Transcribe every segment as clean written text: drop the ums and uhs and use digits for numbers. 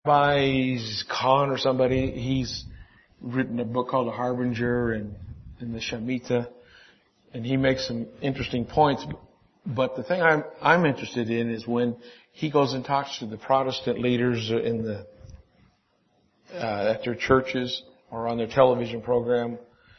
Khan or somebody, he's written a book called The Harbinger and the Shemitah, and he makes some interesting points. But the thing I'm interested in is when he goes and talks to the Protestant leaders in the at their churches or on their television program.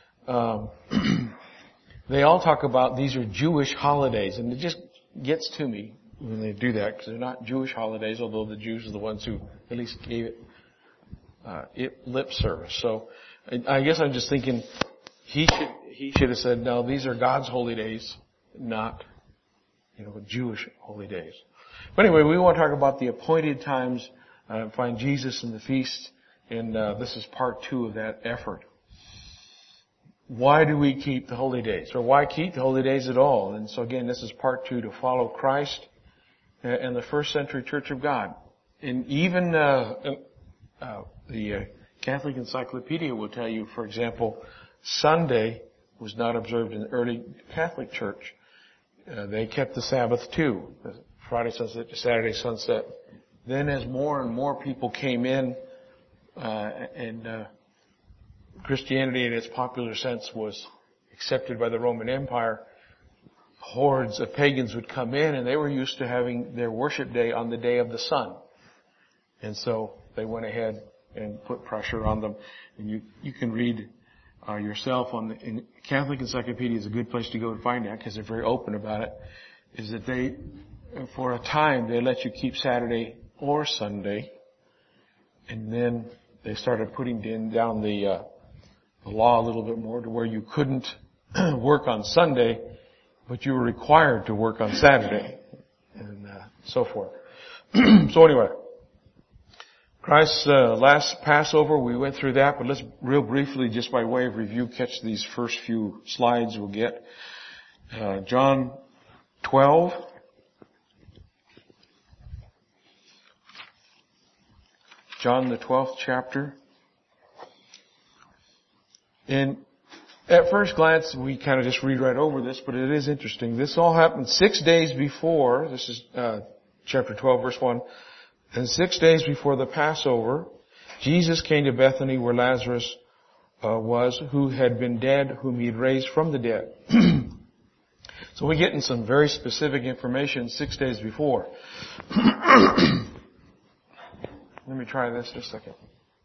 They all talk about these are Jewish holidays, and it just gets to me when they do that, because they're not Jewish holidays, although the Jews are the ones who at least gave it lip service. So I guess I'm just thinking he should have said, no, these are God's holy days, not Jewish holy days. But anyway, we want to talk about the appointed times, find Jesus in the feast, and this is part 2 of that effort. Why do we keep the holy days? Or why keep the holy days at all? And so again, this is part 2, to follow Christ and the first century Church of God. And even the Catholic Encyclopedia will tell you, for example, Sunday was not observed in the early Catholic Church. They kept the Sabbath too, Friday sunset to Saturday sunset. Then as more and more people came in, and Christianity in its popular sense was accepted by the Roman Empire, hordes of pagans would come in, and they were used to having their worship day on the day of the sun. And so they went ahead and put pressure on them. And you can read yourself in Catholic Encyclopedia is a good place to go and find that, because they're very open about it, is that they, for a time, they let you keep Saturday or Sunday, and then they started putting down the law a little bit more to where you couldn't work on Sunday, but you were required to work on Saturday, and so forth. So anyway, Christ's last Passover, we went through that, but let's real briefly, just by way of review, catch these first few slides we'll get. John 12. John the 12th chapter. And at first glance, we kind of just read right over this, but it is interesting. This all happened 6 days before, this is chapter 12, verse 1, and 6 days before the Passover, Jesus came to Bethany where Lazarus was, who had been dead, whom he had raised from the dead. So we're getting some very specific information 6 days before. Let me try this just a second.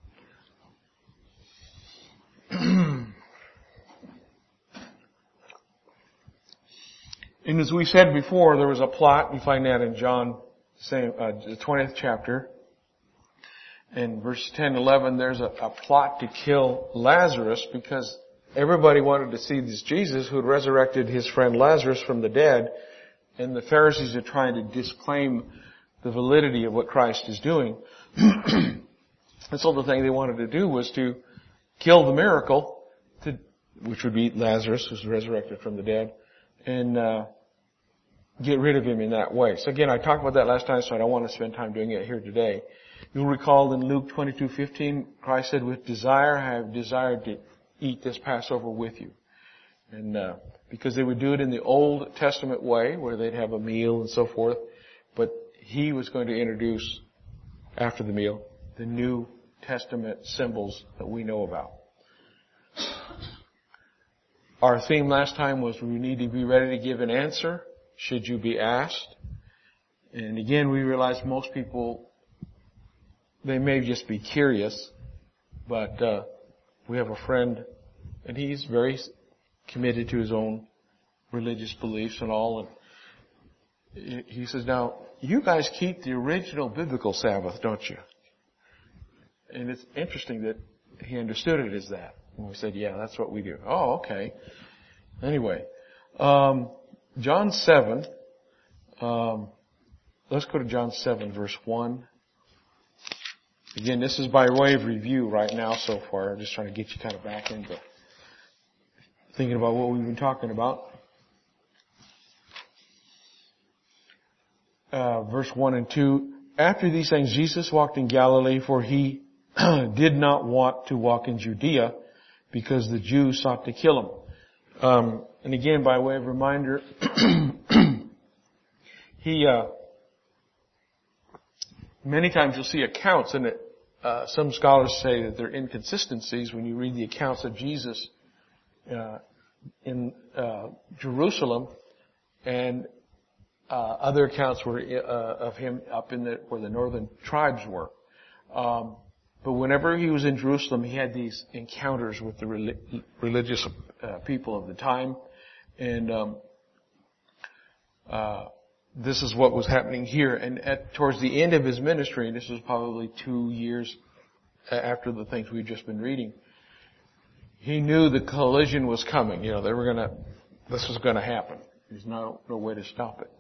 And as we said before, there was a plot. We find that in John, the 20th chapter. In verse 10 and 11, there's a plot to kill Lazarus, because everybody wanted to see this Jesus who had resurrected his friend Lazarus from the dead, and the Pharisees are trying to disclaim the validity of what Christ is doing. And so the thing they wanted to do was to kill the miracle, which would be Lazarus, who's resurrected from the dead, and get rid of him in that way. So again, I talked about that last time, so I don't want to spend time doing it here today. You'll recall in Luke 22:15, Christ said, "With desire I have desired to eat this Passover with you." And because they would do it in the Old Testament way, where they'd have a meal and so forth, but he was going to introduce, after the meal, the New Testament symbols that we know about. Our theme last time was we need to be ready to give an answer should you be asked. And again, we realize most people, they may just be curious, but we have a friend, and he's very committed to his own religious beliefs and all. And he says, "Now, you guys keep the original biblical Sabbath, don't you?" And it's interesting that he understood it as that. And we said, "Yeah, that's what we do." "Oh, okay." Anyway, John 7, let's go to John 7, verse 1. Again, this is by way of review right now so far. I'm just trying to get you kind of back into thinking about what we've been talking about. Verse 1 and 2. After these things, Jesus walked in Galilee, for he did not want to walk in Judea, because the Jews sought to kill him. And again, by way of reminder, he many times you'll see accounts, and some scholars say that there are inconsistencies when you read the accounts of Jesus in Jerusalem, and other accounts were of him up in where the northern tribes were. But whenever he was in Jerusalem, he had these encounters with the religious people of the time, and this is what was happening here. And towards the end of his ministry, and this was probably 2 years after the things we've just been reading, he knew the collision was coming. You know, this was gonna happen. There's no way to stop it.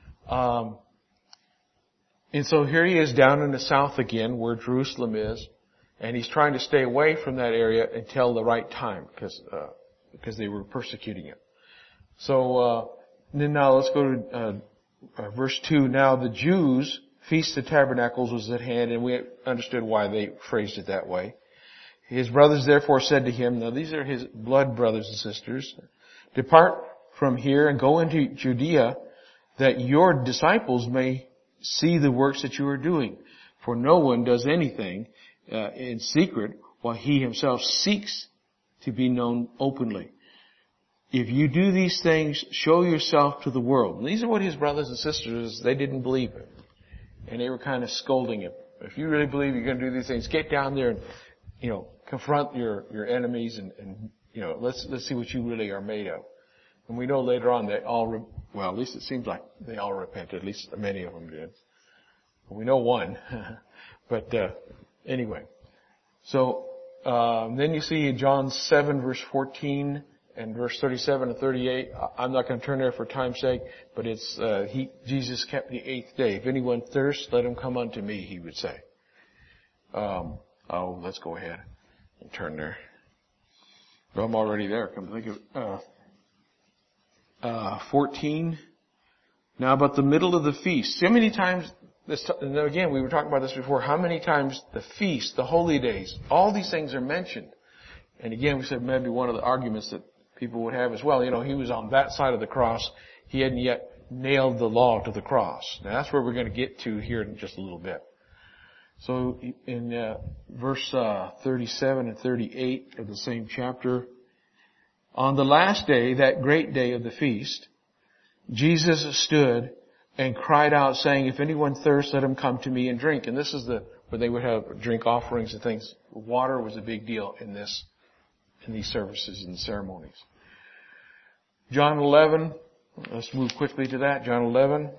And so here he is down in the south again, where Jerusalem is, and he's trying to stay away from that area until the right time, because they were persecuting him. So then now let's go to verse 2. Now the Jews' Feast of Tabernacles was at hand, and we understood why they phrased it that way. His brothers therefore said to him, now these are his blood brothers and sisters, depart from here and go into Judea, that your disciples may see the works that you are doing. For no one does anything in secret, while he himself seeks to be known openly. If you do these things, show yourself to the world. And these are what his brothers and sisters, they didn't believe him. And they were kind of scolding him. If you really believe you're going to do these things, get down there and, confront your enemies and let's see what you really are made of. And we know later on they all, at least it seems like they all repented. At least many of them did. We know one. But anyway. So then you see in John 7 verse 14 and verse 37 and 38. I'm not going to turn there for time's sake, but it's Jesus kept the 8th day. If anyone thirsts, let him come unto me, he would say. Let's go ahead and turn there. Well, I'm already there. Come think of 14. Now about the middle of the feast. So many times, and again, we were talking about this before, how many times the feast, the holy days, all these things are mentioned. And again, we said maybe one of the arguments that people would have as well, he was on that side of the cross. He hadn't yet nailed the law to the cross. Now that's where we're going to get to here in just a little bit. So in verse 37 and 38 of the same chapter, on the last day, that great day of the feast, Jesus stood and cried out, saying, if anyone thirsts, let him come to me and drink. And this is where they would have drink offerings and things. Water was a big deal in these services and ceremonies. John 11, let's move quickly to that. John 11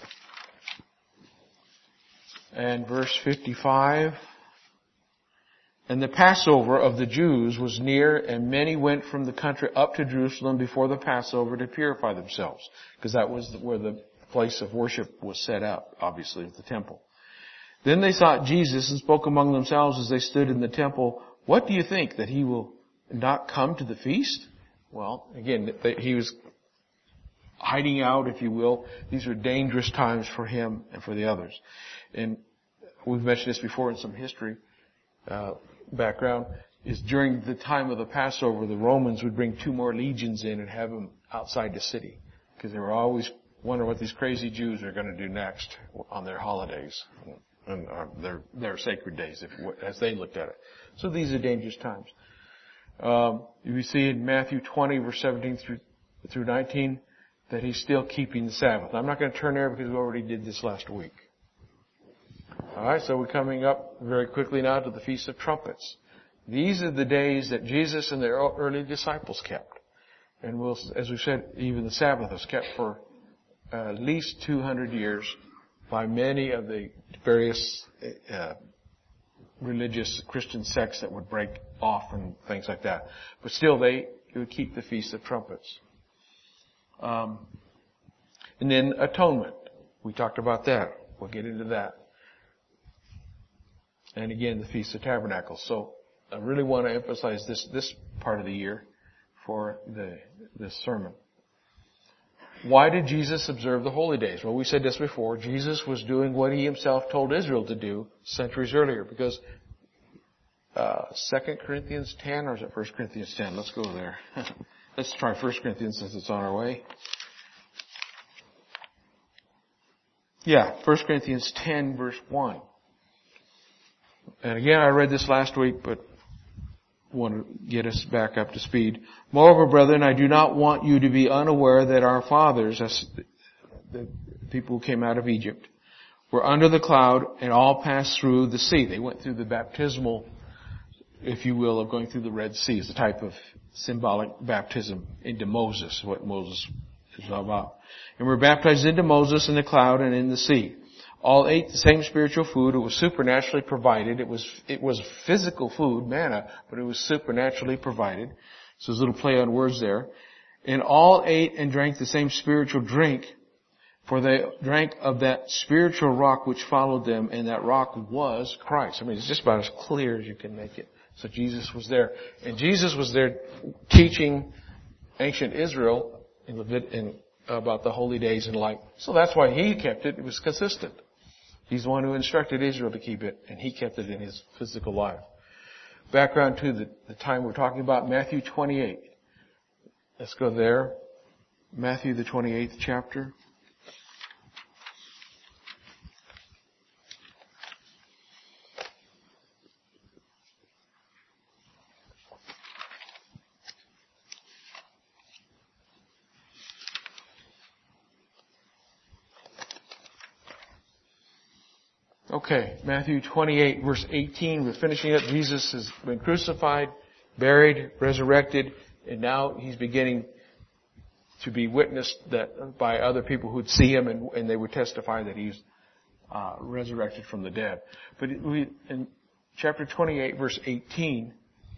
and verse 55. And the Passover of the Jews was near, and many went from the country up to Jerusalem before the Passover to purify themselves, because that was where the place of worship was set up, obviously, at the temple. Then they sought Jesus and spoke among themselves as they stood in the temple, what do you think, that he will not come to the feast? Well, again, he was hiding out, if you will. These are dangerous times for him and for the others. And we've mentioned this before in some history background, is during the time of the Passover, the Romans would bring 2 more legions in and have them outside the city, because they were always wondering what these crazy Jews are going to do next on their holidays and their sacred days, as they looked at it. So these are dangerous times. You see in Matthew 20, verse 17 through 19, that he's still keeping the Sabbath. I'm not going to turn there because we already did this last week. Alright, so we're coming up very quickly now to the Feast of Trumpets. These are the days that Jesus and the early disciples kept. And as we said, even the Sabbath was kept for at least 200 years by many of the various religious Christian sects that would break off and things like that. But still, they would keep the Feast of Trumpets. And then atonement. We talked about that. We'll get into that. And again, the Feast of Tabernacles. So I really want to emphasize this part of the year for this sermon. Why did Jesus observe the holy days? Well, we said this before. Jesus was doing what he himself told Israel to do centuries earlier, because 2 Corinthians 10, or is it 1 Corinthians 10? Let's go there. Let's try 1 Corinthians since it's on our way. Yeah, 1 Corinthians 10 verse 1. And again, I read this last week, but want to get us back up to speed. Moreover, brethren, I do not want you to be unaware that our fathers, that's the people who came out of Egypt, were under the cloud and all passed through the sea. They went through the baptismal, if you will, of going through the Red Sea. It's a type of symbolic baptism into Moses, what Moses is all about. And were baptized into Moses in the cloud and in the sea. All ate the same spiritual food. It was supernaturally provided. It was physical food, manna, but it was supernaturally provided. So there's a little play on words there. And all ate and drank the same spiritual drink, for they drank of that spiritual rock which followed them, and that rock was Christ. I mean, it's just about as clear as you can make it. So Jesus was there. And Jesus was there teaching ancient Israel about the holy days and like. So that's why he kept it. It was consistent. He's the one who instructed Israel to keep it, and he kept it in his physical life. Background to the time we're talking about, Matthew 28. Let's go there. Matthew, the 28th chapter. Okay, Matthew 28, verse 18. We're finishing up. Jesus has been crucified, buried, resurrected, and now he's beginning to be witnessed that by other people who'd see him, and they would testify that he's resurrected from the dead. But in chapter 28, verse 18,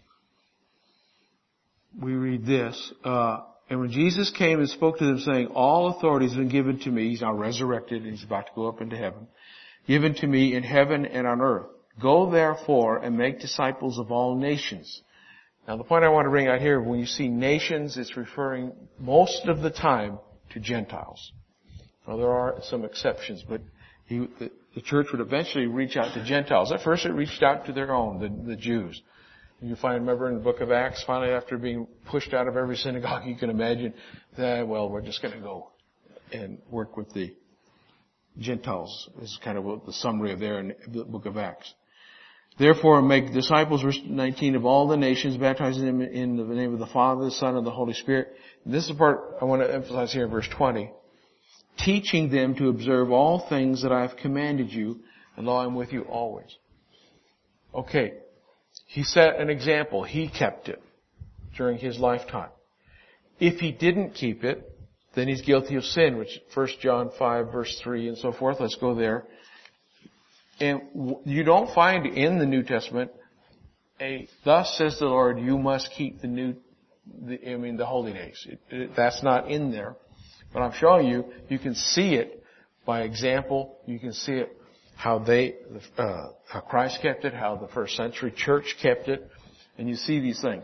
we read this. And when Jesus came and spoke to them, saying, all authority has been given to me. He's now resurrected, and he's about to go up into heaven. Given to me in heaven and on earth. Go therefore and make disciples of all nations. Now the point I want to bring out here, when you see nations, it's referring most of the time to Gentiles. Now there are some exceptions, but the church would eventually reach out to Gentiles. At first it reached out to their own, the Jews. And you remember in the book of Acts, finally after being pushed out of every synagogue you can imagine, that, well, we're just going to go and work with the Gentiles is kind of the summary of there in the book of Acts. Therefore, make disciples, verse 19, of all the nations, baptizing them in the name of the Father, the Son, and the Holy Spirit. And this is the part I want to emphasize here in verse 20. Teaching them to observe all things that I have commanded you, and lo, I am with you always. Okay. He set an example. He kept it during his lifetime. If he didn't keep it, then he's guilty of sin, which 1 John 5 verse 3 and so forth. Let's go there. And you don't find in the New Testament thus says the Lord, you must keep the holy days. That's not in there. But I'm showing you, you can see it by example. You can see it how Christ kept it, how the first century church kept it. And you see these things.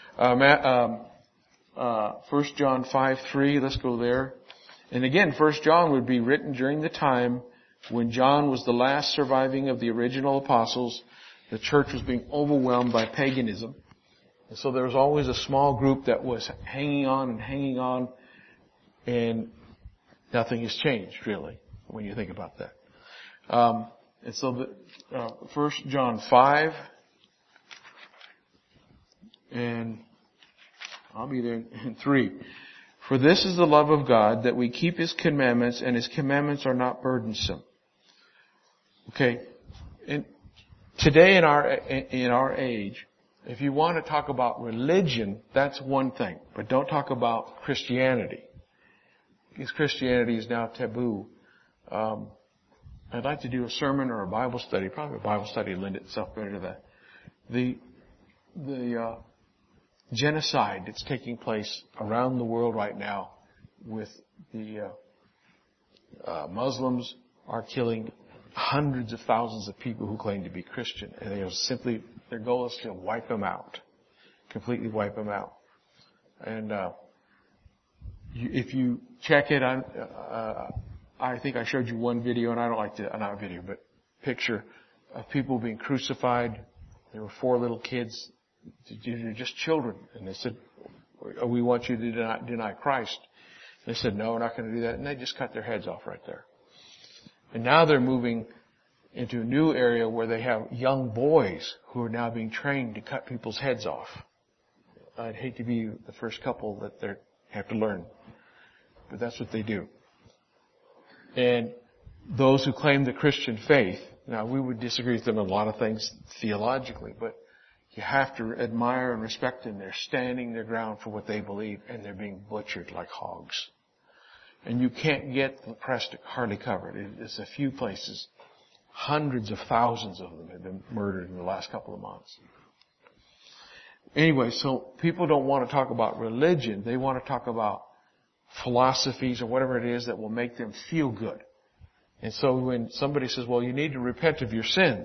1 John 5:3, let's go there. And again, 1 John would be written during the time when John was the last surviving of the original apostles. The church was being overwhelmed by paganism. And so there was always a small group that was hanging on, and nothing has changed, really, when you think about that. And so 1 John 5, and I'll be there in 3. For this is the love of God, that we keep His commandments, and His commandments are not burdensome. Okay. And today in our age, if you want to talk about religion, that's one thing. But don't talk about Christianity. Because Christianity is now taboo. I'd like to do a sermon or a Bible study, probably a Bible study lend itself better to that. The genocide that's taking place around the world right now with the Muslims are killing hundreds of thousands of people who claim to be Christian. And their goal is to wipe them out. Completely wipe them out. And if you check it on, I think I showed you one video, and I don't like to, not video, but picture of people being crucified. There were 4 little kids. They're just children. And they said, we want you to deny Christ. They said, no, we're not going to do that. And they just cut their heads off right there. And now they're moving into a new area where they have young boys who are now being trained to cut people's heads off. I'd hate to be the first couple that they have to learn, but that's what they do. And those who claim the Christian faith, now we would disagree with them on a lot of things theologically, but you have to admire and respect them. They're standing their ground for what they believe, and they're being butchered like hogs. And you can't get the press to hardly cover it. It's a few places. Hundreds of thousands of them have been murdered in the last couple of months. Anyway, so people don't want to talk about religion. They want to talk about philosophies or whatever it is that will make them feel good. And so when somebody says, well, you need to repent of your sins,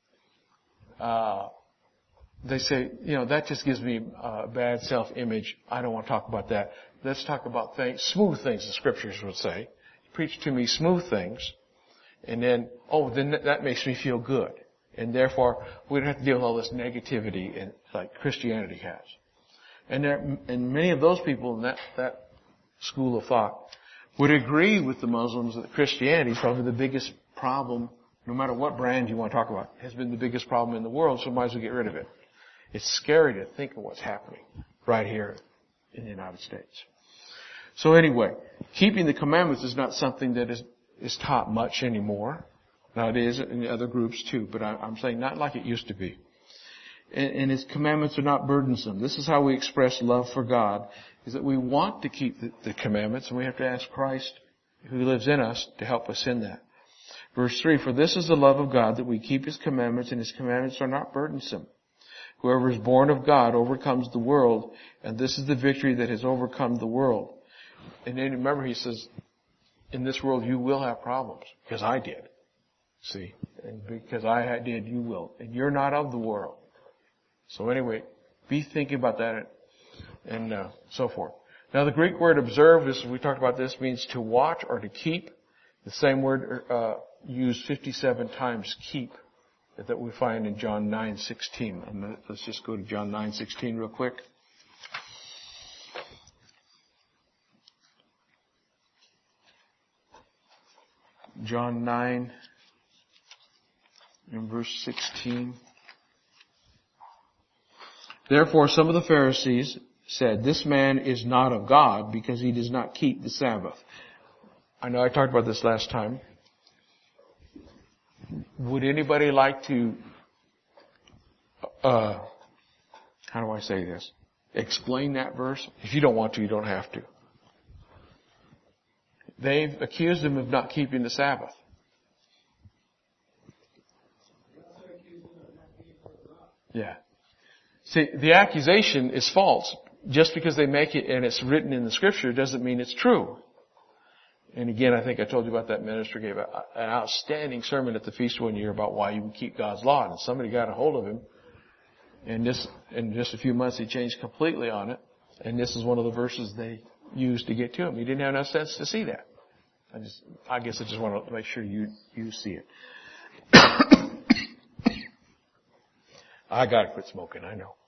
they say, that just gives me a bad self-image. I don't want to talk about that. Let's talk about smooth things, the scriptures would say. Preach to me smooth things. And then, then that makes me feel good. And therefore, we don't have to deal with all this negativity like Christianity has. And many of those people in that school of thought would agree with the Muslims that Christianity is probably the biggest problem, no matter what brand you want to talk about, has been the biggest problem in the world, so might as well get rid of it. It's scary to think of what's happening right here in the United States. So anyway, keeping the commandments is not something that is taught much anymore. Now it is in other groups too, but I'm saying not like it used to be. And His commandments are not burdensome. This is how we express love for God, is that we want to keep the commandments, and we have to ask Christ, who lives in us, to help us in that. Verse 3, for this is the love of God, that we keep His commandments, and His commandments are not burdensome. Whoever is born of God overcomes the world, and this is the victory that has overcome the world. And then remember, He says, in this world you will have problems, because I did. See? And because I did, you will. And you're not of the world. So anyway, be thinking about that and so forth. Now the Greek word observe, we talked about this, means to watch or to keep. The same word used 57 times, keep, that we find in John 9:16. Let's just go to John 9:16 real quick. John 9 in verse 16. Therefore some of the Pharisees said, this man is not of God because he does not keep the Sabbath. I know I talked about this last time. Would anybody like to, how do I say this? Explain that verse? If you don't want to, you don't have to. They've accused him of not keeping the Sabbath. Yeah. See, the accusation is false. Just because they make it and it's written in the Scripture doesn't mean it's true. And again, I think I told you about that minister gave an outstanding sermon at the feast one year about why you keep God's law. And somebody got a hold of him. And in just a few months he changed completely on it. And this is one of the verses they used to get to him. He didn't have enough sense to see that. I guess I just want to make sure you see it. I gotta quit smoking, I know.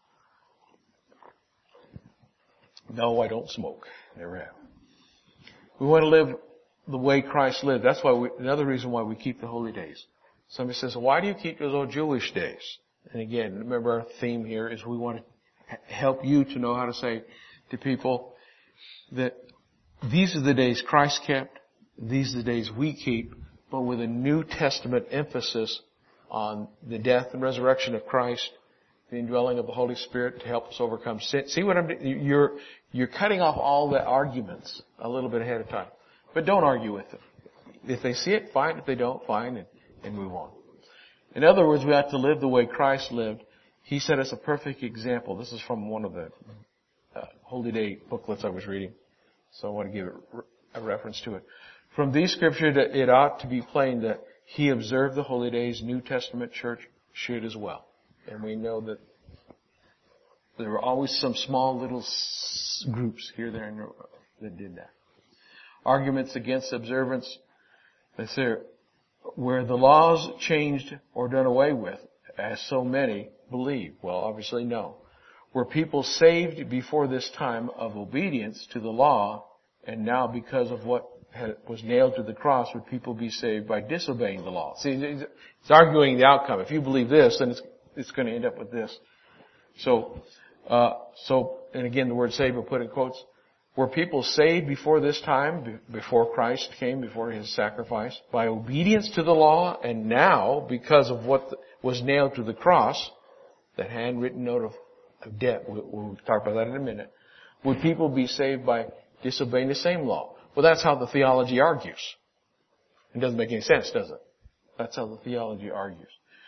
No, I don't smoke. Never have. We want to live the way Christ lived. That's why another reason why we keep the holy days. Somebody says, why do you keep those old Jewish days? And again, remember our theme here is we want to help you to know how to say to people that these are the days Christ kept, these are the days we keep, but with a New Testament emphasis on the death and resurrection of Christ, the indwelling of the Holy Spirit to help us overcome sin. See what I'm doing? You're cutting off all the arguments a little bit ahead of time. But don't argue with them. If they see it, fine. If they don't, fine, and move on. In other words, we have to live the way Christ lived. He set us a perfect example. This is from one of the Holy Day booklets I was reading. So I want to give a reference to it. From these scriptures, it ought to be plain that He observed the holy days. New Testament church should as well. And we know that there were always some small little groups here, there, and that did that. Arguments against observance. They say, where the laws changed or done away with, as so many believe. Well, obviously no. Were people saved before this time of obedience to the law, and now because of what was nailed to the cross, would people be saved by disobeying the law? See, it's arguing the outcome. If you believe this, then it's going to end up with this. So, and again, the word saved, we'll put in quotes. Were people saved before this time, before Christ came, before His sacrifice, by obedience to the law, and now, because of what was nailed to the cross, that handwritten note of debt, we'll talk about that in a minute, would people be saved by disobeying the same law? Well, that's how the theology argues. It doesn't make any sense, does it? That's how the theology argues.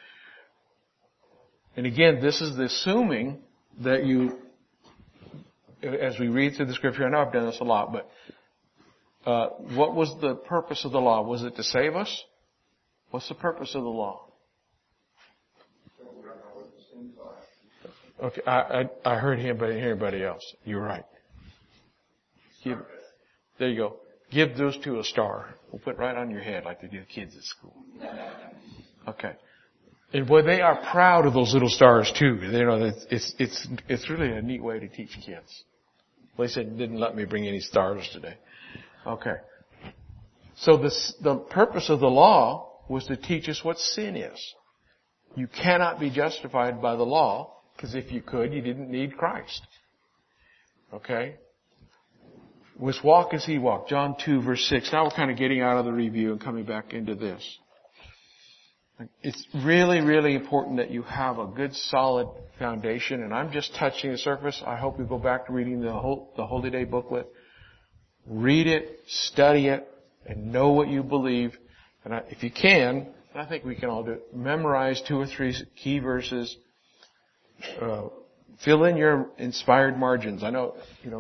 And again, this is assuming that you, as we read through the Scripture, I know I've done this a lot, but what was the purpose of the law? Was it to save us? What's the purpose of the law? Okay, I heard him, but I didn't hear anybody else. You're right. There you go. Give those two a star. We'll put it right on your head like they do the kids at school. Okay. And boy, they are proud of those little stars too. You know, it's really a neat way to teach kids. Well, they said didn't let me bring any stars today. Okay. So the purpose of the law was to teach us what sin is. You cannot be justified by the law, because if you could, you didn't need Christ. Okay? Was walk as He walked. John 2 verse 6. Now we're kind of getting out of the review and coming back into this. It's really, really important that you have a good, solid foundation. And I'm just touching the surface. I hope you go back to reading the Holy Day booklet. Read it, study it, and know what you believe. And if you can, and I think we can all do it, memorize 2 or 3 key verses. Fill in your inspired margins. I know,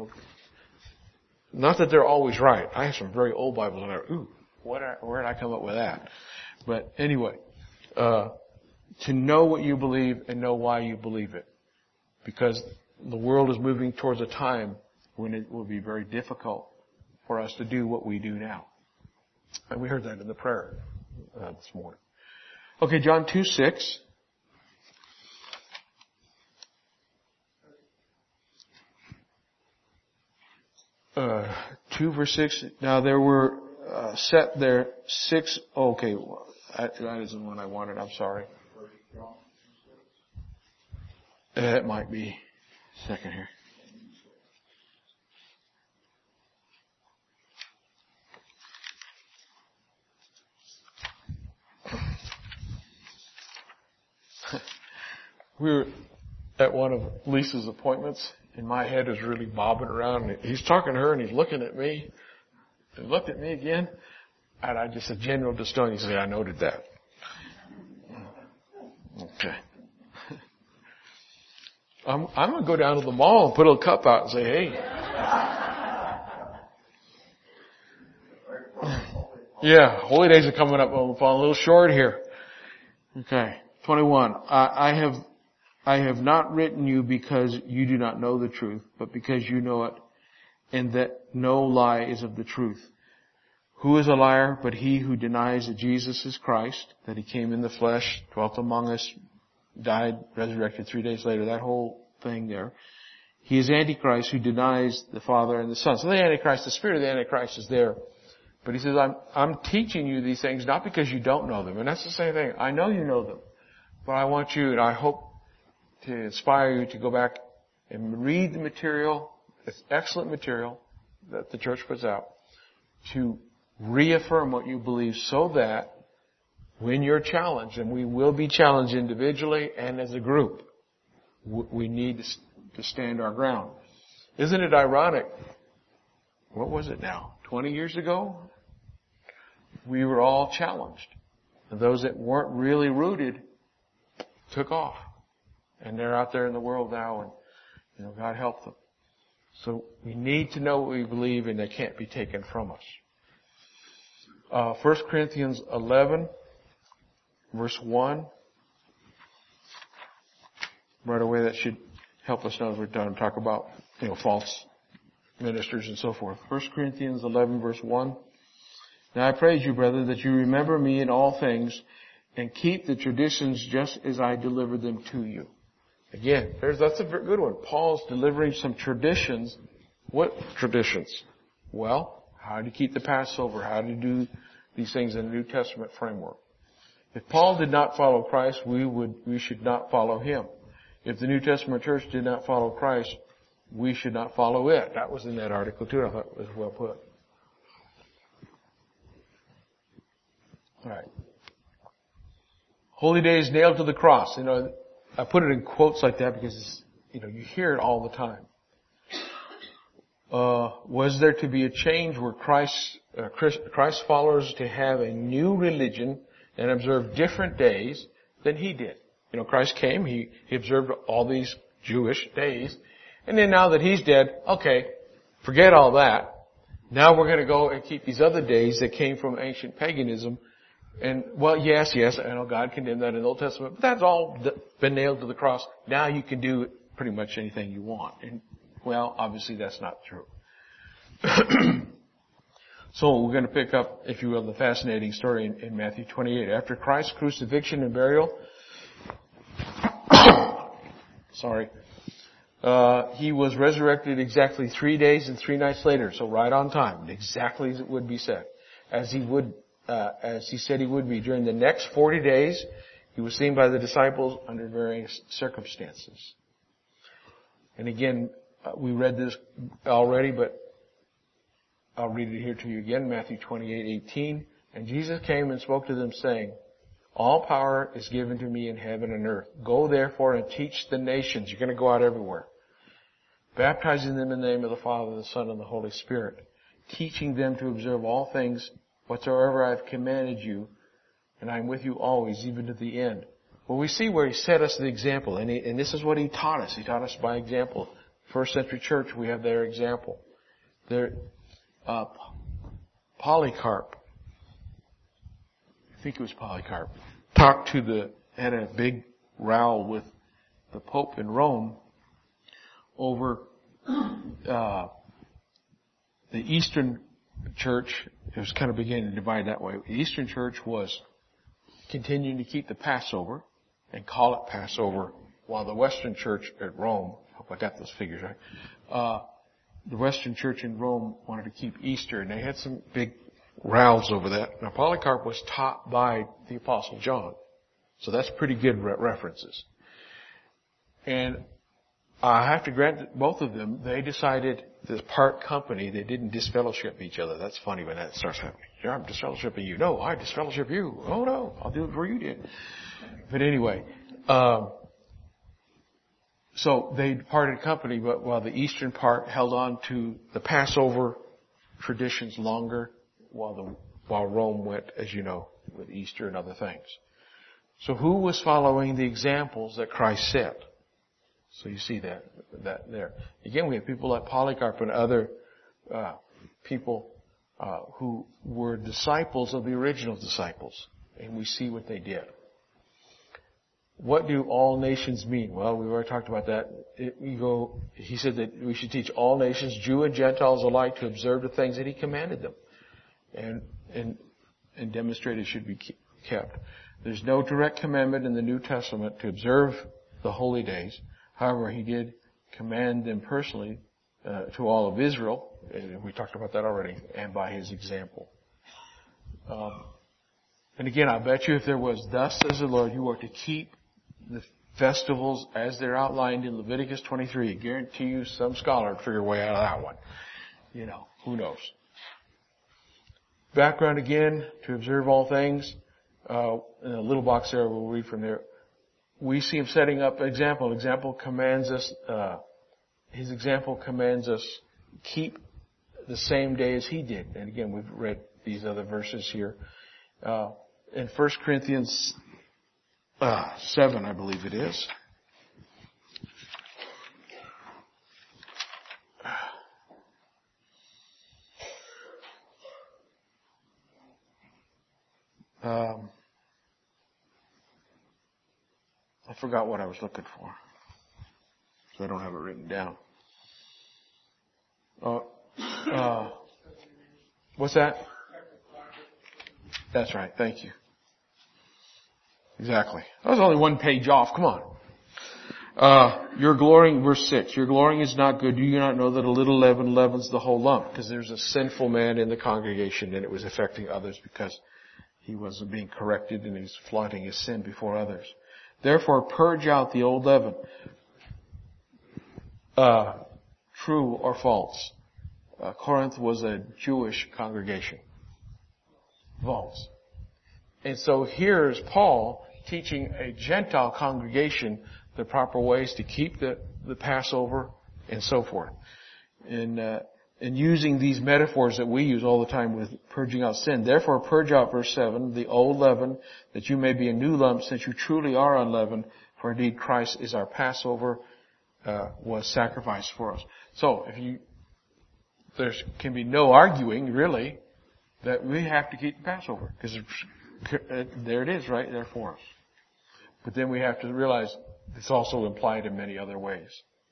not that they're always right. I have some very old Bibles and where did I come up with that? But anyway, to know what you believe and know why you believe it. Because the world is moving towards a time when it will be very difficult for us to do what we do now. And we heard that in the prayer this morning. Okay, John 2:6. 2 verse 6. Now there were set there 6. Okay, that isn't what I wanted. I'm sorry. It might be. Second here. We were at one of Lisa's appointments, and my head was really bobbing around. And he's talking to her, and he's looking at me, and looked at me again, and I just a general disdain. He said, "I noted that." Okay. I'm going to go down to the mall and put a cup out and say, "Hey." Yeah, holy days are coming up. We'll fall a little short here. Okay, 21. I have not written you because you do not know the truth, but because you know it, and that no lie is of the truth. Who is a liar but he who denies that Jesus is Christ, that He came in the flesh, dwelt among us, died, resurrected 3 days later, that whole thing there. He is Antichrist who denies the Father and the Son. So the Antichrist, the spirit of the Antichrist is there. But he says, I'm teaching you these things not because you don't know them. And that's the same thing. I know you know them. But I want you, and I hope to inspire you to go back and read the material, this excellent material that the church puts out, to reaffirm what you believe so that when you're challenged, and we will be challenged individually and as a group, we need to stand our ground. Isn't it ironic? What was it now? 20 years ago? We were all challenged. And those that weren't really rooted took off. And they're out there in the world now, and God help them. So we need to know what we believe, and they can't be taken from us. 1 Corinthians 11, verse 1. Right away, that should help us know as we're done to talk about, false ministers and so forth. 1 Corinthians 11, verse 1. Now I praise you, brother, that you remember me in all things and keep the traditions just as I delivered them to you. Again, that's a very good one. Paul's delivering some traditions. What traditions? Well, how to keep the Passover, how to do these things in the New Testament framework. If Paul did not follow Christ, we should not follow him. If the New Testament church did not follow Christ, we should not follow it. That was in that article too. I thought it was well put. All right. Holy days nailed to the cross. I put it in quotes like that because you hear it all the time. Was there to be a change where Christ followers to have a new religion and observe different days than he did? Christ came, he observed all these Jewish days, and then now that he's dead, okay, forget all that. Now we're going to go and keep these other days that came from ancient paganism. And, well, yes, I know God condemned that in the Old Testament, but that's all been nailed to the cross. Now you can do pretty much anything you want. And, well, obviously that's not true. So we're going to pick up, if you will, the fascinating story in Matthew 28. After Christ's crucifixion and burial, he was resurrected exactly 3 days and 3 nights later, so right on time, exactly as it would be said, as he said he would be. During the next 40 days, he was seen by the disciples under various circumstances. And again, we read this already, but I'll read it here to you again, Matthew 28:18. And Jesus came and spoke to them, saying, all power is given to me in heaven and earth. Go therefore and teach the nations. You're going to go out everywhere. Baptizing them in the name of the Father, the Son, and the Holy Spirit. Teaching them to observe all things whatsoever I have commanded you. And I am with you always, even to the end. Well, we see where he set us the example. And this is what he taught us. He taught us by example. First century church, we have their example. Polycarp. I think it was Polycarp. Had a big row with the Pope in Rome over the Eastern Church. It was kind of beginning to divide that way. The Eastern Church was continuing to keep the Passover and call it Passover, while the Western Church at Rome, I hope I got those figures right, the Western Church in Rome wanted to keep Easter, and they had some big rows over that. Now, Polycarp was taught by the Apostle John, so that's pretty good references. And I have to grant that both of them, they decided to part company. They didn't disfellowship each other. That's funny when that starts happening. Yeah, I'm disfellowshipping you. No, I disfellowship you. Oh no, I'll do it before you did. But anyway, so they parted company, but while the eastern part held on to the Passover traditions longer, while Rome went, as you know, with Easter and other things. So who was following the examples that Christ set? So you see that there. Again, we have people like Polycarp and other people who were disciples of the original disciples, and we see what they did. What do all nations mean? Well, we've already talked about that. He said that we should teach all nations, Jew and Gentiles alike, to observe the things that he commanded them, and demonstrated should be kept. There's no direct commandment in the New Testament to observe the holy days. However, he did command them personally to all of Israel, and we talked about that already, and by his example. And again, I bet you if there was, thus says the Lord, you are to keep the festivals as they're outlined in Leviticus 23. I guarantee you some scholar would figure a way out of that one. Who knows? Background again, to observe all things. In a little box there, we'll read from there. We see him setting up an example. His example commands us keep the same day as he did. And again, we've read these other verses here. In 1 Corinthians 7, I believe it is. I forgot what I was looking for, so I don't have it written down. What's that? That's right. Thank you. Exactly. I was only one page off. Come on. Your glorying, verse 6, your glorying is not good. Do you not know that a little leaven leavens the whole lump? Because there's a sinful man in the congregation and it was affecting others because he wasn't being corrected and he was flaunting his sin before others. Therefore, purge out the old leaven. True or false? Corinth was a Jewish congregation. False. And so here's Paul teaching a Gentile congregation the proper ways to keep the Passover and so forth. And using these metaphors that we use all the time with purging out sin. Therefore purge out, verse 7, the old leaven, that you may be a new lump, since you truly are unleavened. For indeed Christ is our Passover, was sacrificed for us. So there can be no arguing really that we have to keep the Passover, because there it is right there for us. But then we have to realize it's also implied in many other ways.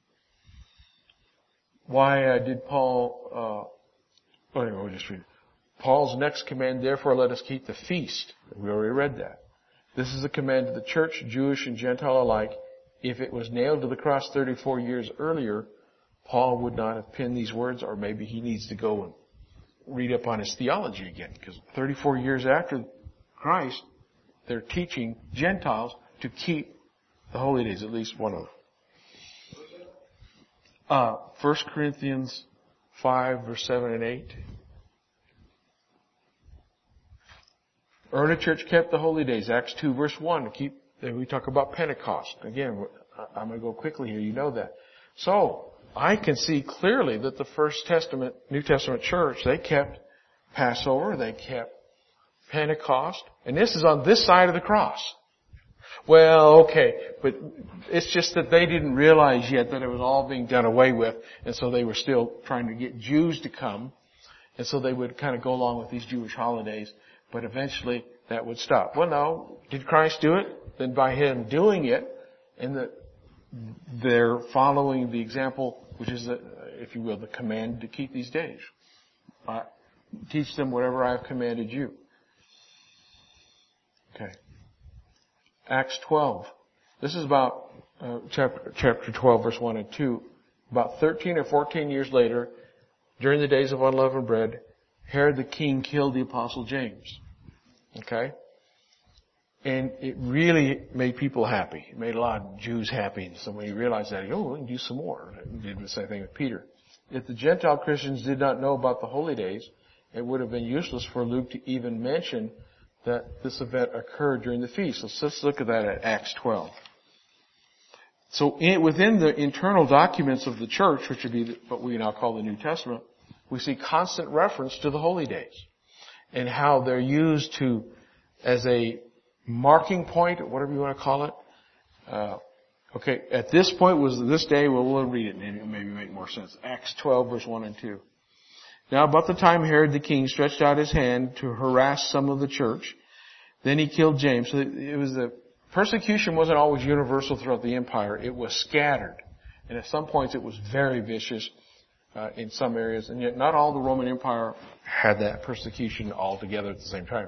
Why did Paul, anyway, we'll just read it. Paul's next command, therefore let us keep the feast. We already read that. This is a command to the church, Jewish and Gentile alike. If it was nailed to the cross 34 years earlier, Paul would not have penned these words, or maybe he needs to go and read up on his theology again, because 34 years after Christ, they're teaching Gentiles to keep the holy days, at least one of them. 1 Corinthians 5, verse 7 and 8. Early church kept the holy days. Acts 2, verse 1. We talk about Pentecost. Again, I'm going to go quickly here. You know that. So, I can see clearly that the First Testament, New Testament church, they kept Passover, they kept Pentecost, and this is on this side of the cross. Well, okay, but it's just that they didn't realize yet that it was all being done away with, and so they were still trying to get Jews to come, and so they would kind of go along with these Jewish holidays, but eventually that would stop. Well, no, did Christ do it? Then by Him doing it, and they're following the example, which is, if you will, the command to keep these days. Teach them whatever I have commanded you. Okay. Acts 12. This is about chapter 12, verse 1 and 2. About 13 or 14 years later, during the days of unleavened bread, Herod the king killed the apostle James. Okay? And it really made people happy. It made a lot of Jews happy. And so when he realized that, we can do some more. He did the same thing with Peter. If the Gentile Christians did not know about the holy days, it would have been useless for Luke to even mention that this event occurred during the feast. So let's look at that at Acts 12. So within the internal documents of the church, which would be what we now call the New Testament, we see constant reference to the holy days and how they're used as a marking point, or whatever you want to call it. Okay, at this point was this day. Well, we'll read it and it'll maybe make more sense. Acts 12, verse 1 and 2. Now, about the time Herod the king stretched out his hand to harass some of the church, then he killed James. So the persecution wasn't always universal throughout the empire. It was scattered. And at some points it was very vicious in some areas. And yet not all the Roman Empire had that persecution all together at the same time.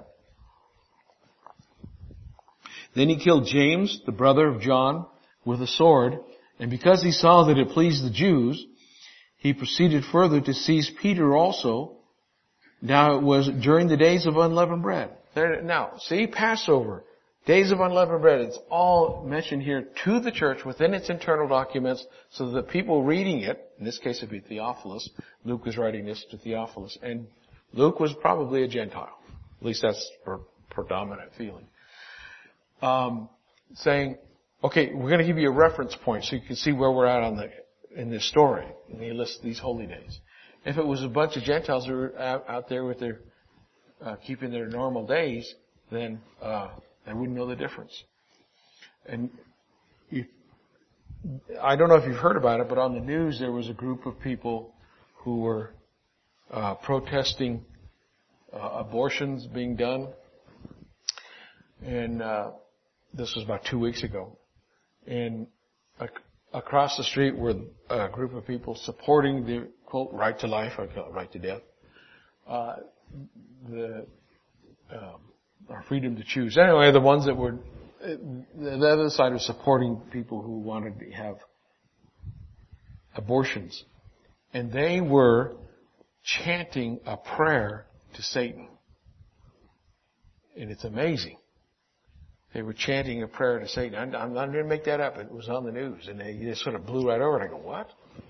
Then he killed James, the brother of John, with a sword. And because he saw that it pleased the Jews, he proceeded further to seize Peter also. Now it was during the days of unleavened bread. Now, see, Passover, days of unleavened bread, it's all mentioned here to the church within its internal documents so that people reading it, in this case it would be Theophilus, Luke was writing this to Theophilus, and Luke was probably a Gentile. At least that's her predominant feeling. Saying, okay, we're going to give you a reference point so you can see where we're at in this story. And he lists these holy days. If it was a bunch of Gentiles who were out there with their keeping their normal days, then they wouldn't know the difference. And I don't know if you've heard about it, but on the news there was a group of people who were protesting abortions being done. And this was about 2 weeks ago. And across the street were a group of people supporting the, quote, right to life, I call it right to death, our freedom to choose. Anyway, the ones that were the other side was supporting people who wanted to have abortions. And they were chanting a prayer to Satan. And it's amazing. They were chanting a prayer to Satan. I'm not going to make that up. It was on the news. And they just sort of blew right over it. I go, what?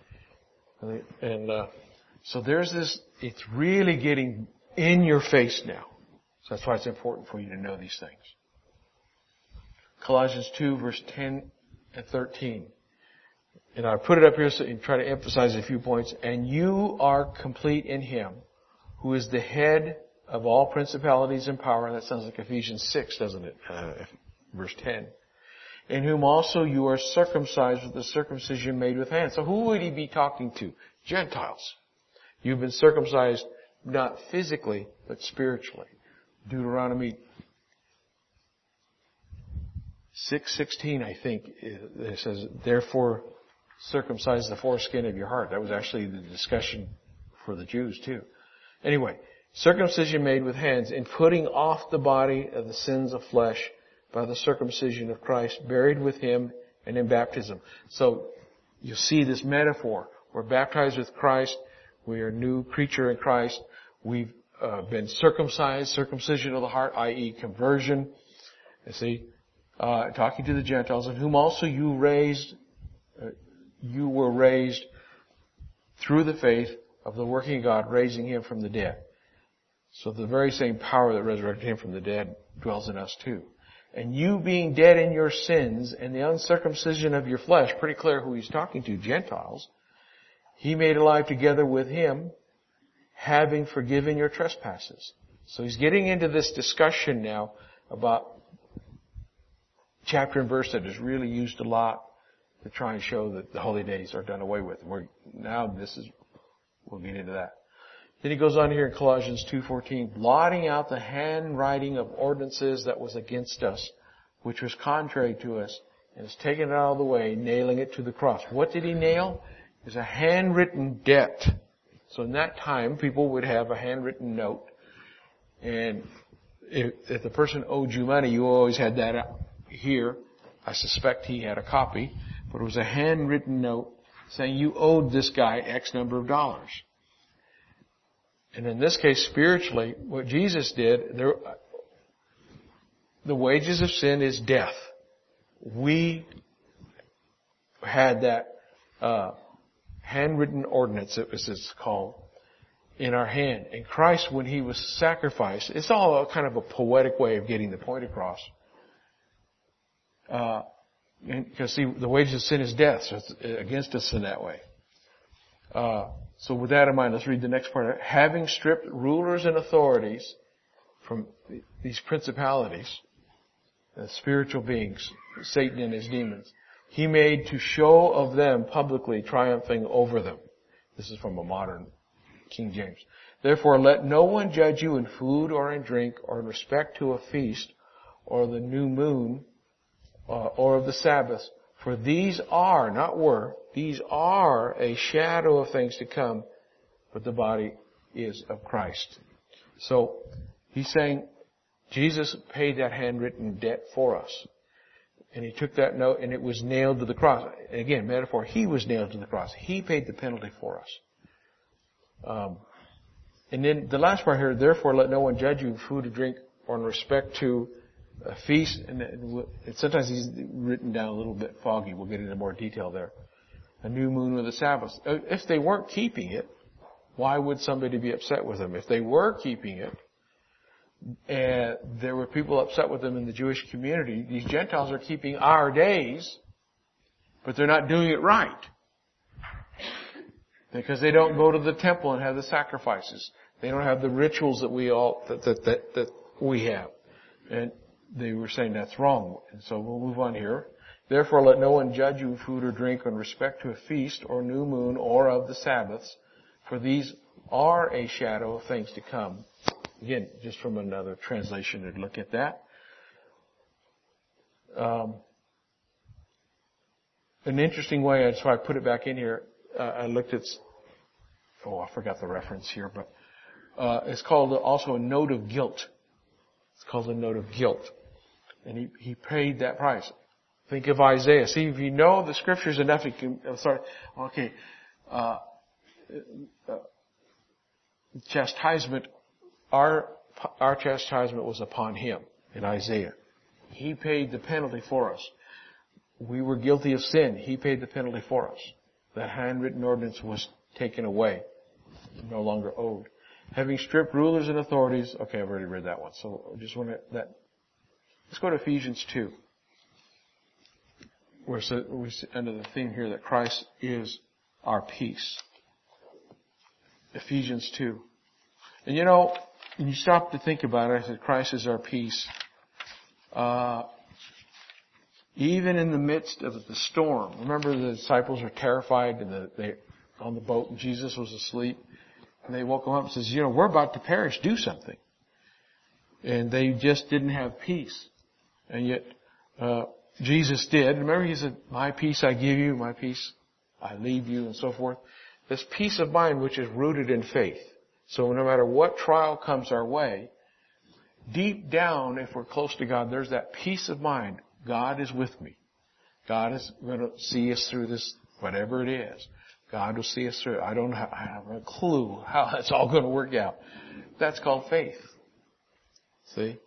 So there's this, it's really getting in your face now. So that's why it's important for you to know these things. Colossians 2 verse 10 and 13. And I put it up here so and try to emphasize a few points. And you are complete in Him, who is the head of all principalities and power. And that sounds like Ephesians 6, doesn't it? Verse 10. In whom also you are circumcised with the circumcision made with hands. So who would He be talking to? Gentiles. You've been circumcised not physically, but spiritually. Deuteronomy 6:16, I think, it says, therefore circumcise the foreskin of your heart. That was actually the discussion for the Jews too. Anyway, circumcision made with hands, in putting off the body of the sins of flesh by the circumcision of Christ, buried with Him and in baptism. So you see this metaphor. We're baptized with Christ. We are a new creature in Christ. We've been circumcised, circumcision of the heart, i.e. conversion. You see, talking to the Gentiles, in whom also you were raised through the faith of the working of God, raising Him from the dead. So the very same power that resurrected Him from the dead dwells in us too. And you being dead in your sins and the uncircumcision of your flesh, pretty clear who He's talking to, Gentiles, He made alive together with Him, having forgiven your trespasses. So He's getting into this discussion now about chapter and verse that is really used a lot to try and show that the holy days are done away with. We'll get into that. Then he goes on here in Colossians 2:14, blotting out the handwriting of ordinances that was against us, which was contrary to us, and has taken it out of the way, nailing it to the cross. What did He nail? It was a handwritten debt. So in that time, people would have a handwritten note, and if the person owed you money, you always had that here. I suspect he had a copy, but it was a handwritten note saying you owed this guy X number of dollars. And in this case, spiritually, what Jesus did, the wages of sin is death. We had that handwritten ordinance, it's called, in our hand. And Christ, when He was sacrificed, it's all a kind of a poetic way of getting the point across. Because see, the wages of sin is death, so it's against us in that way. So with that in mind, let's read the next part. Having stripped rulers and authorities from these principalities, spiritual beings, Satan and his demons, He made to show of them publicly, triumphing over them. This is from a modern King James. Therefore, let no one judge you in food or in drink or in respect to a feast or the new moon or of the Sabbath. For these are, not were, these are a shadow of things to come, but the body is of Christ. So, he's saying Jesus paid that handwritten debt for us. And He took that note and it was nailed to the cross. Again, metaphor, He was nailed to the cross. He paid the penalty for us. And then the last part here, therefore let no one judge you in food or drink or in respect to a feast. And sometimes he's written down a little bit foggy. We'll get into more detail there. A new moon or the Sabbath. If they weren't keeping it, why would somebody be upset with them? If they were keeping it, and there were people upset with them in the Jewish community, these Gentiles are keeping our days, but they're not doing it right. Because they don't go to the temple and have the sacrifices. They don't have the rituals that we have. And they were saying that's wrong. And so we'll move on here. Therefore let no one judge you in food or drink in respect to a feast or new moon or of the Sabbaths, for these are a shadow of things to come. Again, just from another translation to look at that. An interesting way, that's why I put it back in here, I looked at, I forgot the reference here, but it's called also a note of guilt. It's called a note of guilt. And He paid that price. Think of Isaiah. See, if you know the scriptures enough, you can, chastisement, our chastisement was upon Him in Isaiah. He paid the penalty for us. We were guilty of sin. He paid the penalty for us. The handwritten ordinance was taken away. No longer owed. Having stripped rulers and authorities. Okay, I've already read that one. So I just want to, let's go to Ephesians 2. We're under the theme here that Christ is our peace. Ephesians 2. And when you stop to think about it, I said Christ is our peace. Even in the midst of the storm. Remember the disciples were terrified and they on the boat and Jesus was asleep. And they woke him up and says, we're about to perish. Do something. And they just didn't have peace. And yet, Jesus did. Remember He said, my peace I give you, my peace I leave you, and so forth. This peace of mind which is rooted in faith. So no matter what trial comes our way, deep down, if we're close to God, there's that peace of mind. God is with me. God is going to see us through this, whatever it is. God will see us through it. I have a clue how that's all going to work out. That's called faith. See?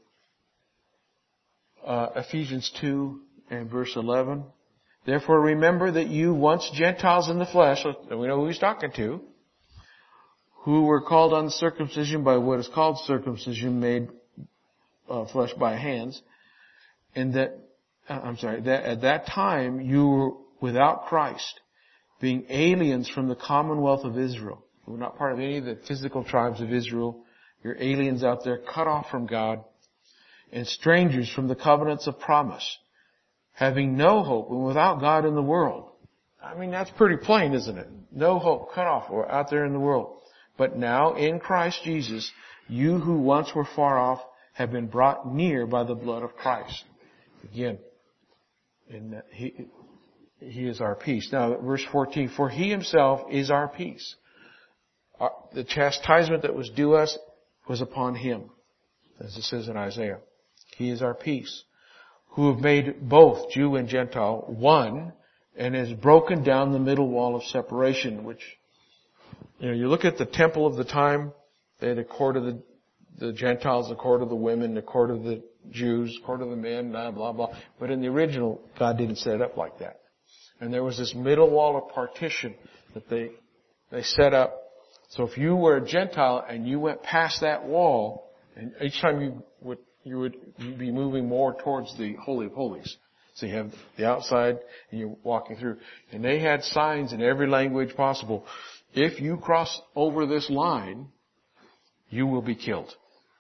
Ephesians 2 and verse 11. Therefore remember that you once Gentiles in the flesh, we know who He's talking to, who were called uncircumcision by what is called circumcision made flesh by hands, and that at that time you were without Christ, being aliens from the commonwealth of Israel. You were not part of any of the physical tribes of Israel. You're aliens out there, cut off from God, and strangers from the covenants of promise, having no hope and without God in the world. I mean, that's pretty plain, isn't it? No hope, cut off, we're out there in the world. But now in Christ Jesus, you who once were far off have been brought near by the blood of Christ. Again, and He is our peace. Now, verse 14, for He Himself is our peace. The chastisement that was due us was upon Him, as it says in Isaiah. He is our peace, who have made both Jew and Gentile one, and has broken down the middle wall of separation, which, you look at the temple of the time, they had a court of the Gentiles, a court of the women, a court of the Jews, a court of the men, blah, blah, blah. But in the original, God didn't set it up like that. And there was this middle wall of partition that they set up. So if you were a Gentile and you went past that wall, and each time you would be moving more towards the Holy of Holies. So you have the outside and you're walking through. And they had signs in every language possible. If you cross over this line, you will be killed.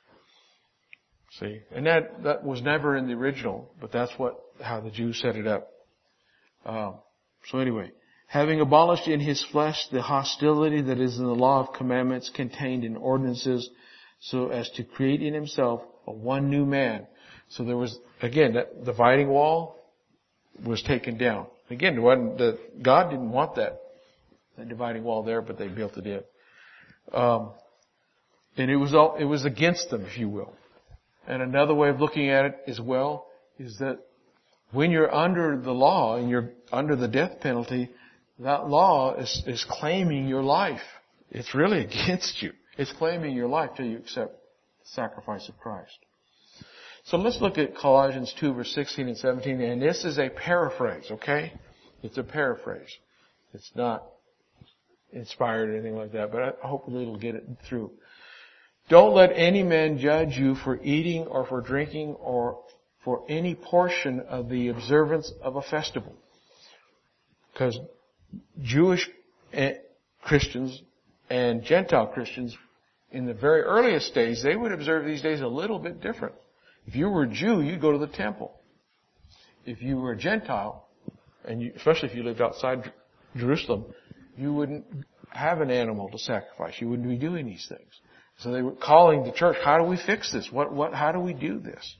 See? And that was never in the original, but that's how the Jews set it up. So anyway, having abolished in His flesh the hostility that is in the law of commandments contained in ordinances, so as to create in Himself a one new man. So there was, again, that dividing wall was taken down. Again, God didn't want that dividing wall there, but they built it in. And it was against them, if you will. And another way of looking at it as well is that when you're under the law and you're under the death penalty, that law is claiming your life. It's really against you. It's claiming your life till you accept the sacrifice of Christ. So let's look at Colossians 2 verse 16 and 17. And this is a paraphrase, okay? It's a paraphrase. It's not inspired or anything like that, but I hope it'll get it through. Don't let any man judge you for eating or for drinking or for any portion of the observance of a festival. Because Jewish Christians and Gentile Christians in the very earliest days, they would observe these days a little bit different. If you were a Jew, you'd go to the temple. If you were a Gentile, and especially if you lived outside Jerusalem, you wouldn't have an animal to sacrifice. You wouldn't be doing these things. So they were calling the church, how do we fix this? How do we do this?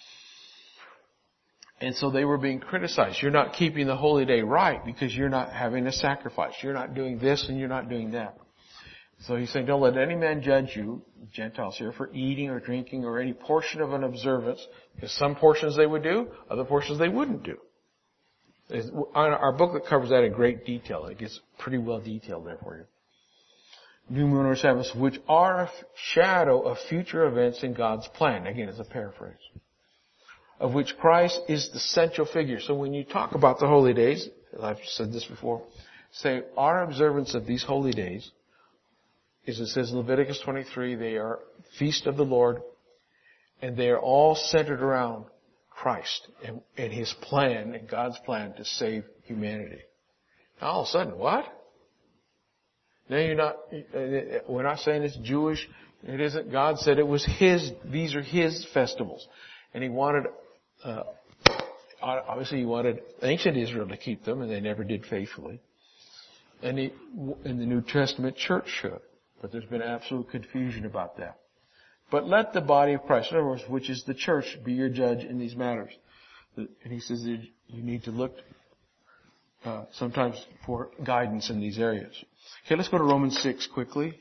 And so they were being criticized. You're not keeping the holy day right because you're not having a sacrifice. You're not doing this and you're not doing that. So he's saying, don't let any man judge you, Gentiles here, for eating or drinking or any portion of an observance. Because some portions they would do, other portions they wouldn't do. Our booklet covers that in great detail. It gets pretty well detailed there for you. New moon or Sabbaths, which are a shadow of future events in God's plan. Again, it's a paraphrase. Of which Christ is the central figure. So when you talk about the holy days, I've said this before, say our observance of these holy days, as it says in Leviticus 23, they are feast of the Lord, and they are all centered around Christ and His plan, and God's plan to save humanity. Now all of a sudden, what? Now we're not saying it's Jewish. It isn't. God said it was these are His festivals. And He wanted, obviously He wanted ancient Israel to keep them, and they never did faithfully. And in the New Testament church should. But there's been absolute confusion about that. But let the body of Christ, in other words, which is the church, be your judge in these matters. And he says that you need to look sometimes for guidance in these areas. Okay, let's go to Romans 6 quickly.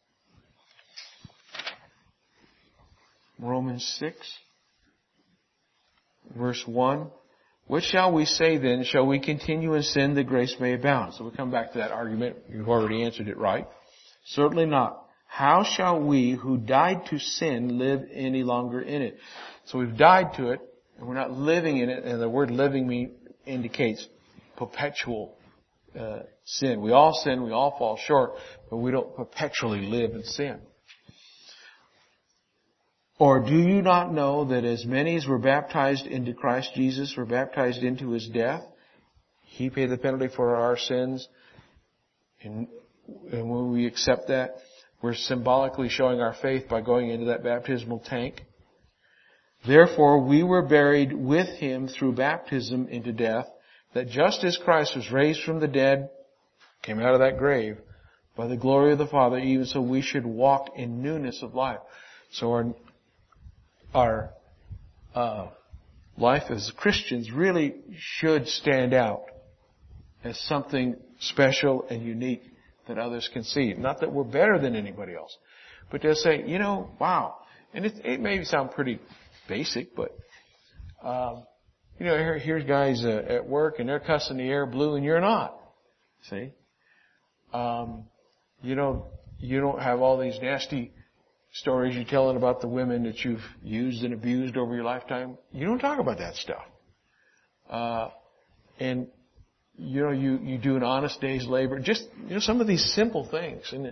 Romans 6, verse 1. What shall we say then? Shall we continue in sin that grace may abound? So we'll come back to that argument. You've already answered it right. Certainly not. How shall we who died to sin live any longer in it? So we've died to it, and we're not living in it, and the word living indicates perpetual sin. We all sin, we all fall short, but we don't perpetually live in sin. Or do you not know that as many as were baptized into Christ Jesus were baptized into His death? He paid the penalty for our sins, and when we accept that, we're symbolically showing our faith by going into that baptismal tank. Therefore, we were buried with Him through baptism into death, that just as Christ was raised from the dead, came out of that grave, by the glory of the Father, even so we should walk in newness of life. So our life as Christians really should stand out as something special and unique that others can see. Not that we're better than anybody else, but to say, wow. And it may sound pretty basic, but, here's guys at work and they're cussing the air blue and you're not. See? You don't have all these nasty stories you're telling about the women that you've used and abused over your lifetime. You don't talk about that stuff. And you do an honest day's labor. Just, some of these simple things. And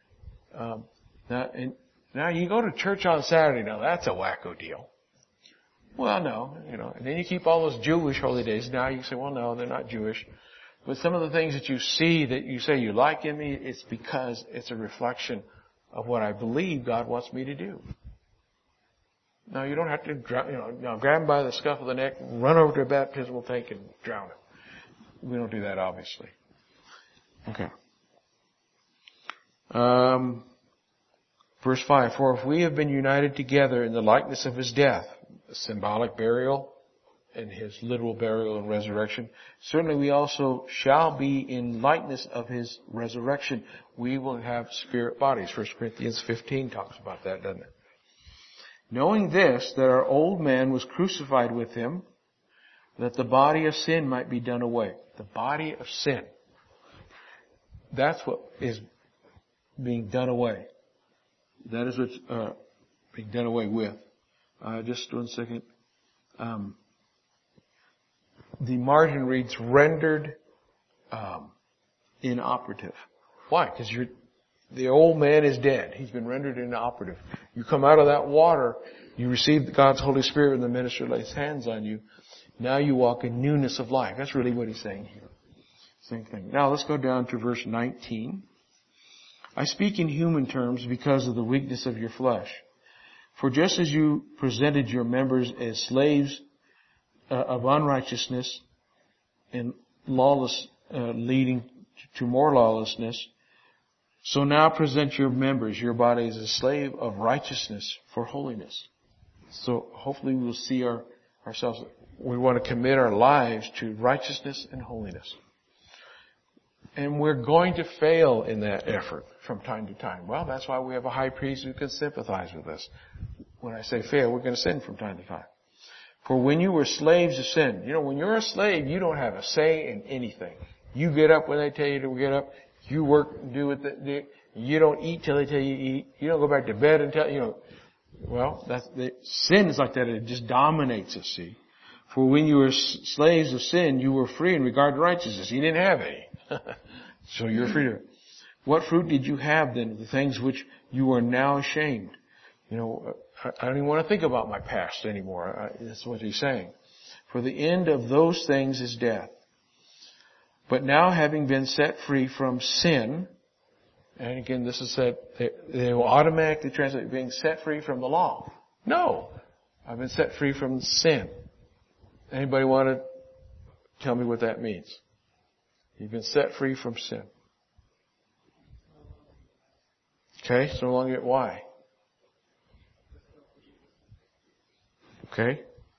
now you go to church on Saturday. Now that's a wacko deal. Well, no, and then you keep all those Jewish holy days. Now you say, well, no, they're not Jewish. But some of the things that you see that you say you like in me, it's because it's a reflection of what I believe God wants me to do. Now you don't have to, grab him by the scuff of the neck, run over to a baptismal tank and drown him. We don't do that, obviously. Okay. Verse 5, for if we have been united together in the likeness of His death, a symbolic burial and His literal burial and resurrection, certainly we also shall be in likeness of His resurrection. We will have spirit bodies. 1 Corinthians 15 talks about that, doesn't it? Knowing this, that our old man was crucified with Him, that the body of sin might be done away. The body of sin. That's what is being done away. That is what's being done away with. Just 1 second. The margin reads rendered inoperative. Why? Because the old man is dead. He's been rendered inoperative. You come out of that water, you receive God's Holy Spirit, and the minister lays hands on you. Now you walk in newness of life. That's really what he's saying here. Same thing. Now let's go down to verse 19. I speak in human terms because of the weakness of your flesh. For just as you presented your members as slaves of unrighteousness and lawless, leading to more lawlessness, so now present your members, your body, as a slave of righteousness for holiness. So hopefully we'll see ourselves. We want to commit our lives to righteousness and holiness. And we're going to fail in that effort. from time to time. Well, that's why we have a high priest who can sympathize with us. When I say fail, we're going to sin from time to time. For when you were slaves of sin, when you're a slave, you don't have a say in anything. You get up when they tell you to get up. You work and do what you don't eat till they tell you to eat. You don't go back to bed until, sin is like that. It just dominates us, see. For when you were slaves of sin, you were free in regard to righteousness. You didn't have any. So you're free to. What fruit did you have then of the things which you are now ashamed? I don't even want to think about my past anymore. That's what he's saying. For the end of those things is death. But now having been set free from sin, and again this is said, they will automatically translate being set free from the law. No. I've been set free from sin. Anybody want to tell me what that means? You've been set free from sin. Okay, so long as why? Okay.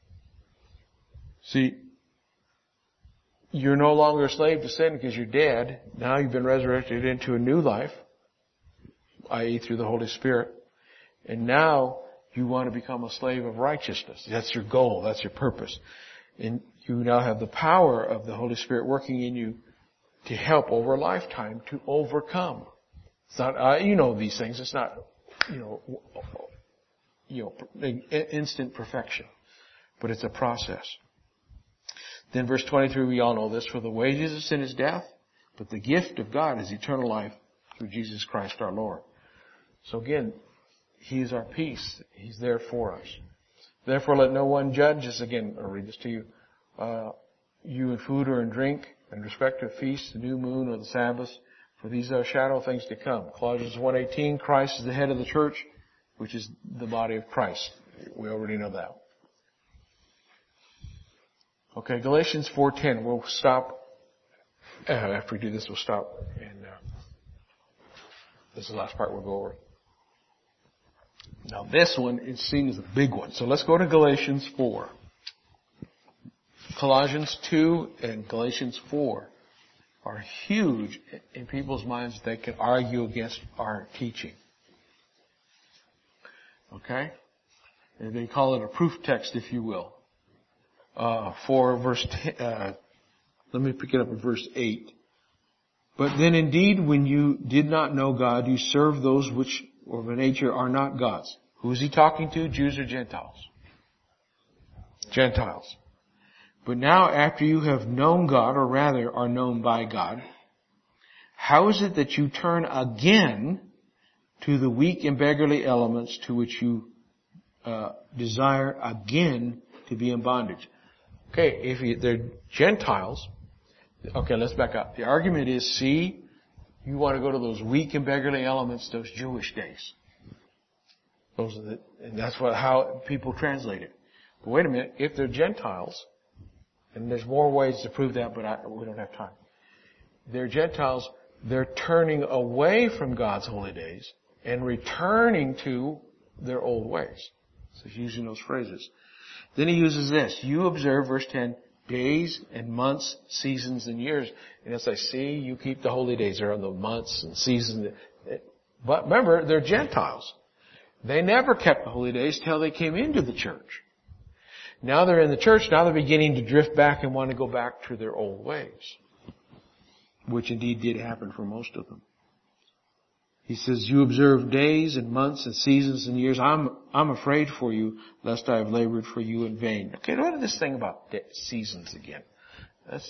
See, you're no longer a slave to sin because you're dead. Now you've been resurrected into a new life, i.e. through the Holy Spirit. And now you want to become a slave of righteousness. That's your goal. That's your purpose. And you now have the power of the Holy Spirit working in you to help over a lifetime to overcome. It's not, these things. It's not, instant perfection. But it's a process. Then verse 23, we all know this. For the wages of sin is death, but the gift of God is eternal life through Jesus Christ our Lord. So again, He is our peace. He's there for us. Therefore let no one judge us. Again, I'll read this to you. You in food or in drink, in respect of feasts, the new moon or the Sabbaths, for these are shadow things to come. Colossians 1:18, Christ is the head of the church, which is the body of Christ. We already know that. Okay, Galatians 4:10. We'll stop. After we do this, we'll stop. And this is the last part we'll go over. Now this one is seen as a big one. So let's go to Galatians 4. Colossians 2 and Galatians 4 are huge in people's minds. They can argue against our teaching. Okay? And they call it a proof text, if you will. For verse 10, let me pick it up at verse 8. But then indeed, when you did not know God, you served those which of a nature are not God's. Who is he talking to? Jews or Gentiles? Gentiles. But now after you have known God, or rather are known by God, how is it that you turn again to the weak and beggarly elements to which you desire again to be in bondage? Okay, if they're Gentiles, okay, let's back up. The argument is, see, you want to go to those weak and beggarly elements, those Jewish days. Those are and that's how people translate it. But wait a minute, if they're Gentiles, and there's more ways to prove that, but we don't have time. They're Gentiles, they're turning away from God's holy days and returning to their old ways. So he's using those phrases. Then he uses this. You observe, verse 10, days and months, seasons and years. And as I see, you keep the holy days. They're on the months and seasons. But remember, they're Gentiles. They never kept the holy days till they came into the church. Now they're in the church. Now they're beginning to drift back and want to go back to their old ways. Which indeed did happen for most of them. He says, you observe days and months and seasons and years. I'm afraid for you, lest I have labored for you in vain. Okay, what is this thing about seasons again? That's,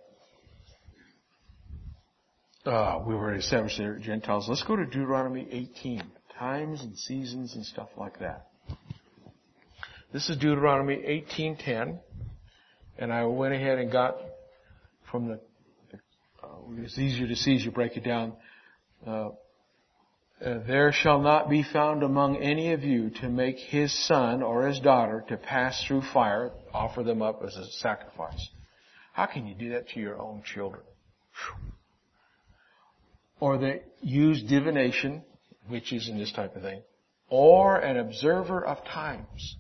we already established they're Gentiles. Let's go to Deuteronomy 18. Times and seasons and stuff like that. This is Deuteronomy 18:10. And I went ahead and got from the, it's easier to see as you break it down, there shall not be found among any of you to make his son or his daughter to pass through fire, offer them up as a sacrifice. How can you do that to your own children? Or they use divination, witches and this type of thing, or an observer of times.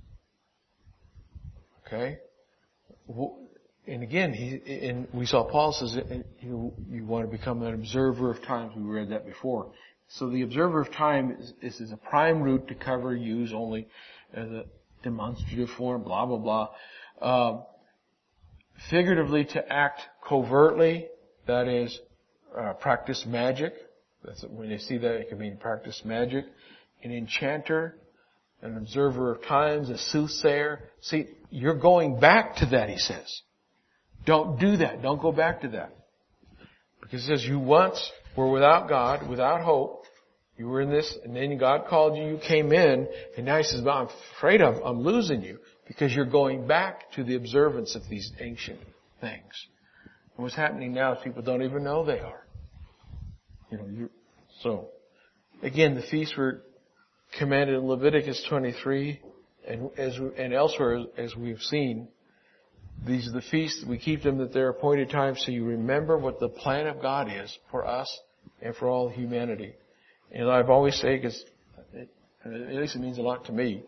Okay? And again, we saw Paul says you want to become an observer of times. We read that before. So the observer of time is a prime root to cover, use only as a demonstrative form, blah, blah, blah. Figuratively, to act covertly, that is, practice magic. That's when you see that, it can mean practice magic. An enchanter, an observer of times, a soothsayer. See, you're going back to that, he says. Don't do that. Don't go back to that. Because he says you once were without God, without hope. You were in this, and then God called you, you came in, and now he says, well, I'm afraid I'm losing you, because you're going back to the observance of these ancient things. And what's happening now is people don't even know they are. So, again, the feasts were commanded in Leviticus 23, and elsewhere, as we've seen, these are the feasts. We keep them at their appointed times so you remember what the plan of God is for us and for all humanity. And I've always said, because at least it means a lot to me,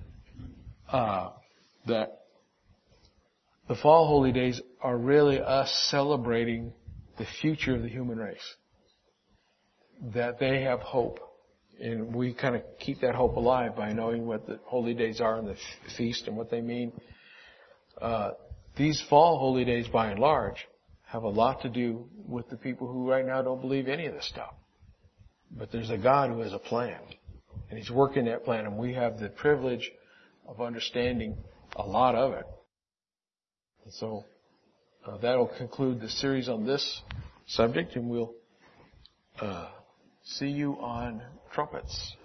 that the fall holy days are really us celebrating the future of the human race. That they have hope. And we kind of keep that hope alive by knowing what the holy days are and the feast and what they mean. These fall holy days, by and large, have a lot to do with the people who right now don't believe any of this stuff. But there's a God who has a plan. And He's working that plan, and we have the privilege of understanding a lot of it. And so that'll conclude the series on this subject, and we'll see you on trumpets.